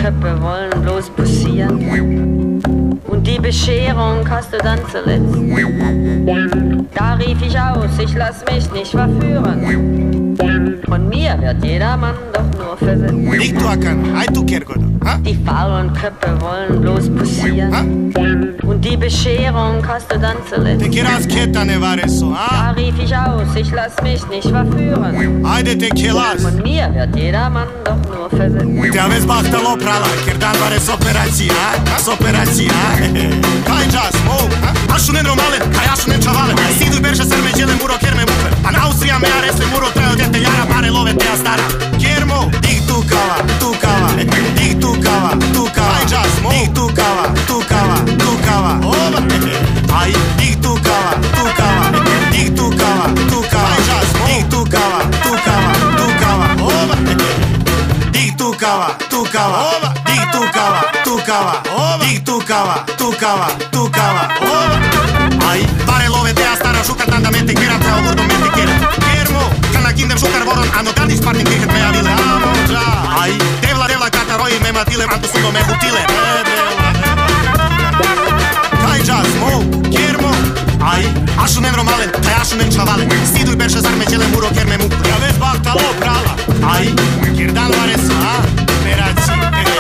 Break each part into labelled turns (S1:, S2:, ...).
S1: Köpfe wollen bloß posieren. Und die Bescherung hast du dann zuletzt. Da rief ich aus, ich lass mich nicht verführen. Von mir wird jedermann doch nur versetzt. Die faulen Köpfe wollen bloß posieren. Und die Bescherung hast du dann zuletzt. Da rief ich aus, ich lass mich nicht verführen. Von mir wird jedermann doch nur versetzt.
S2: Ašunen romalen, kaj ašunen čavalen. Sidu berše srme džele muro kerme mufer. A na Austrija me aresle muro treo dete jara pare love te astara. Kermo, dig tu kava, tu kava, dig tu kava, tu kava. Aj jazz, mo, dig tu kava, tu kava, tu kava. Ova, aj dig tu kava, tu kava, dig tu kava, tu kava. Aj jazz, mo, dig tu kava, tu kava, tu kava. Ova, dig tu kava, tu kava. Ova, dig tu kava, tu kava. Ova, dig tu kava, tu kava, tu kava. Ova. Ai, pare love te astara šukar tandamente kera treo gordo mente kera. Kermo, kana kindem šukar voron ano gandis partin kriket me avile. Amo ja. Ai, devla kata roi me matile anto sundo me hutile. Kaj jazz, mo, kermo. Ai, ašunen romalen, kaj ašunen čavalen. Sidu i berše zarme džele muro kerme muk. Ja vez bakta lo prala. Ai, kirdan vares, a, peraci.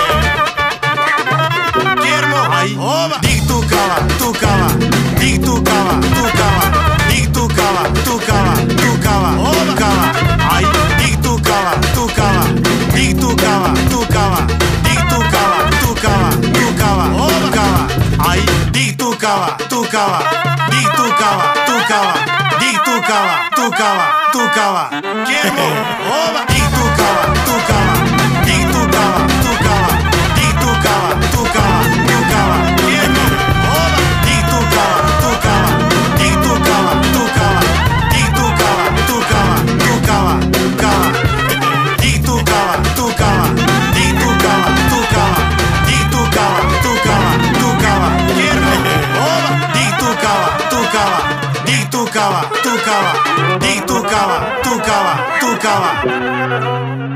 S2: Kermo, ai, ova. Dig tu kava, tu kava. Dig tu kava, tu kava. Dig tu kava, tu kava, tu kava. Ova kava, ai, dig tu kava, tu kava. Dig tu kava, tu kava. Dig tu kava, tu kava, tu kava. Ova kava, ai, dig tu kava, tu kava. Dig tu kava, tu kava. Dig tu kava, tu kava, tu kava. Kermo, ova, dig tu kava, tu kava. Dig tu kava, tu kava. Dig tu kava, tu kava, tu kava. Kermo, ova, dig tu kava, tu kava. Dig tu kava, tu kava. Dig tu kava, tu kava, tu kava, kava. Dig tu kava, tu kava. Dig tu kava, tu kava. Dig tu kava, tu kava, tu kava. Kermo, ova, dig tu kava, tu kava. Dig tu kava, tu kava. Dig tu kava, tu kava, tu kava.